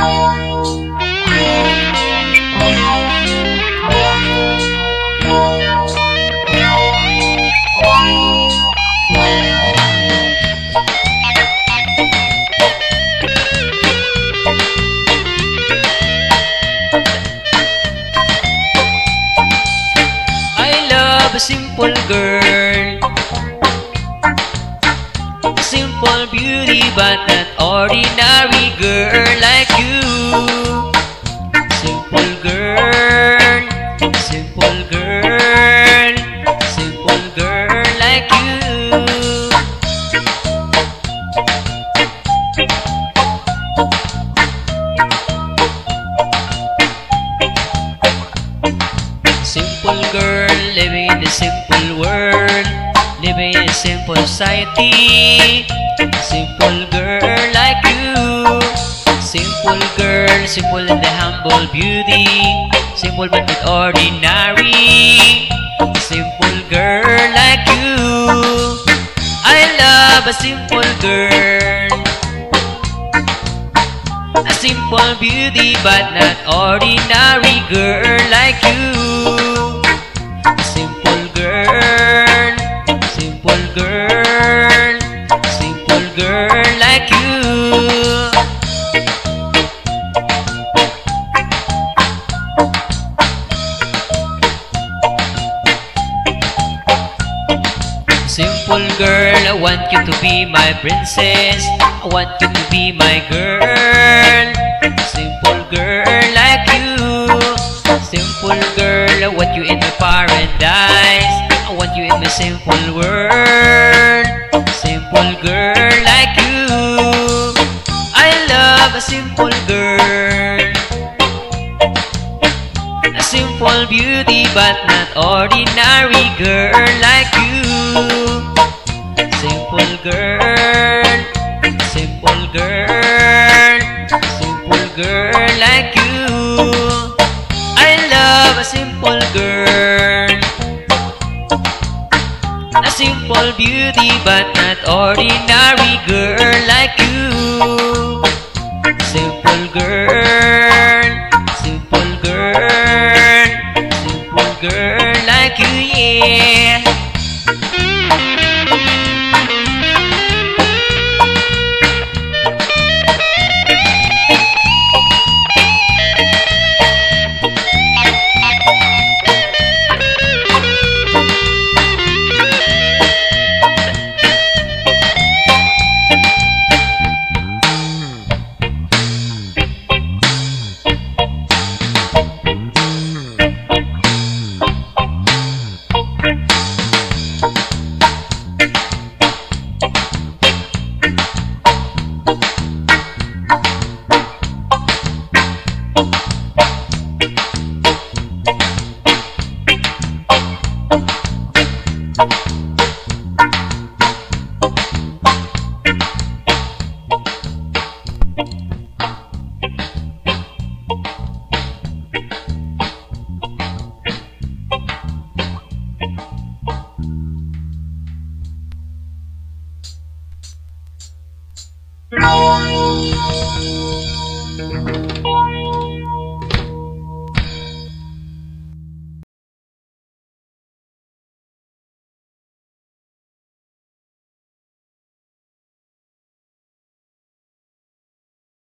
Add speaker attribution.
Speaker 1: A simple girl, a simple beauty, but not ordinary girl like you. Simple girl, simple girl, simple girl like you. Simple girl, living in the simple world, living in a simple society. Simple girl like you. Simple girl, simple in the humble beauty, simple but not ordinary. Simple girl like you. I love a simple girl, a simple beauty but not ordinary girl like you. Simple girl, simple girl, simple girl like you. Simple girl, I want you to be my princess, I want you to be my girl. Simple girl like you. Simple girl, I want you in my paradise, I want you in my simple world. Simple girl like you. I love a simple girl, a simple beauty but not ordinary girl like you. Simple girl, simple girl, simple girl like you. I love a simple girl, a simple beauty but not ordinary girl like you. Simple girl, simple girl, simple girl like you, yeah.